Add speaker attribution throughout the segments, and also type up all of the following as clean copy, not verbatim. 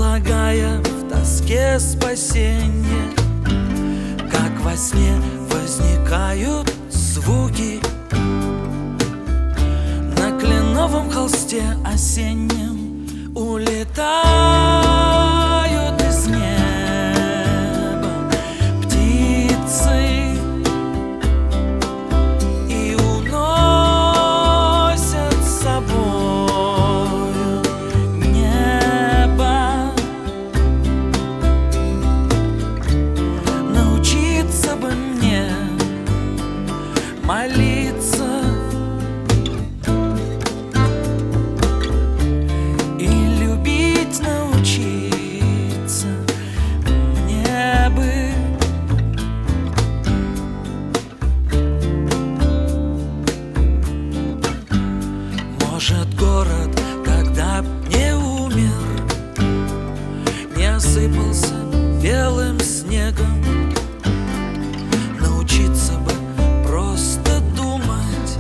Speaker 1: предлагая в тоске спасенье. Как во сне возникают звуки на кленовом холсте осеннем, улетают из неба птицы и уносят с собою небо. Научиться бы мне молиться и любить научиться мне бы. Может, город, когда б не умер, не осыпался белым снегом, научиться бы просто думать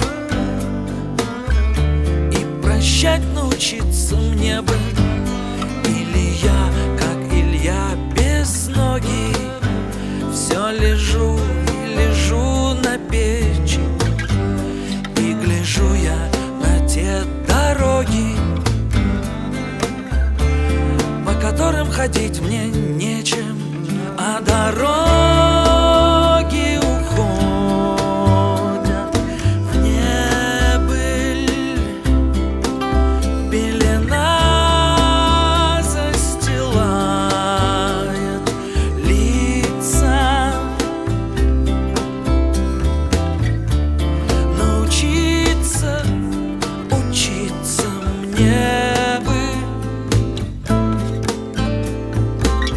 Speaker 1: и прощать научиться мне бы. Или я, как Илья безногий, все лежу и лежу на печи, и гляжу я на те дороги, по которым ходить мне нечем, а дороги уходят в небыль. Пелена застилает лица. Научиться учиться мне бы,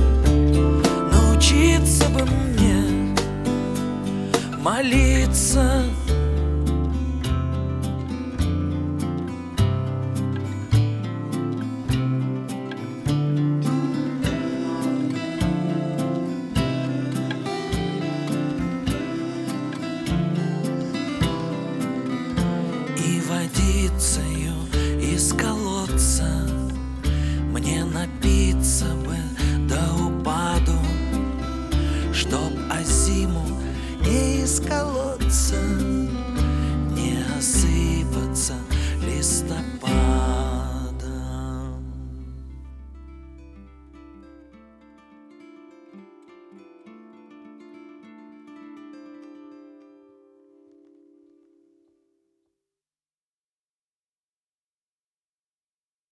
Speaker 1: научиться бы мне молиться.